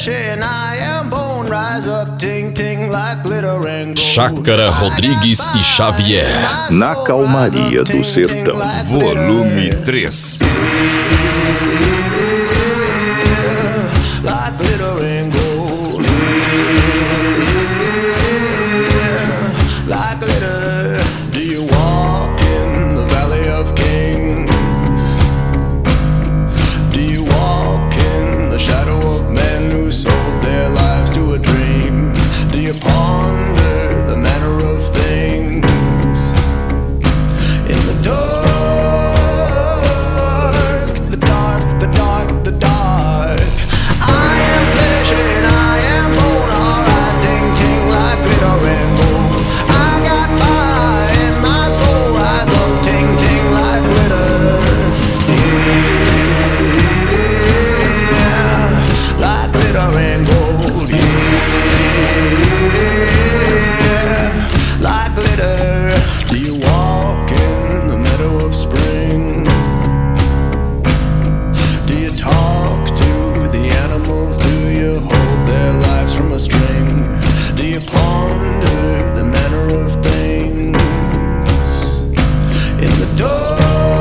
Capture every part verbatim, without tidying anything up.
Chácara Rodrigues e Xavier, na calmaria do sertão, volume três. Like glitter and gold, like glitter. Do you walk in the valley of kings? Do you walk in the shadow of men who sold their lives to a dream? Do you ponder the manner of things in the dark? The dark, the dark, the dark. I am flesh and I am bone, our eyes ting ting like glitter and gold. I got fire in my soul, eyes up ting ting like glitter. Yeah, like glitter and gold. Yeah, like glitter. Do you walk in the meadow of spring? Do you talk to the animals? Do you hold their lives from a string? Do you ponder the manner of things in the dark?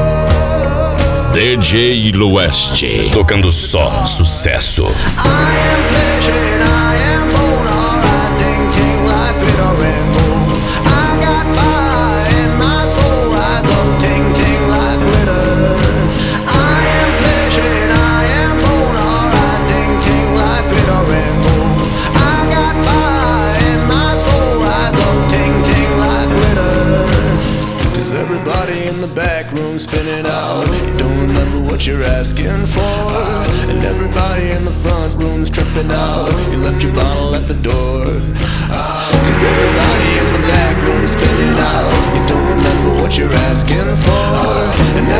D J Lueste, tocando só sucesso. I am flesh and I am bone, our eyes ting ting like glitter and gold. I got fire in my soul, eyes up ting ting like glitter. I am flesh and I am bone, our eyes ting ting like glitter and gold. I got fire in my soul, eyes up ting ting like glitter. Cause everybody in the back room spinning out, you don't remember what you're asking for. And everybody in the front room's tripping out, you left your bottle at the door. Cause everybody in the back room's spinning out, you don't remember what you're asking for. And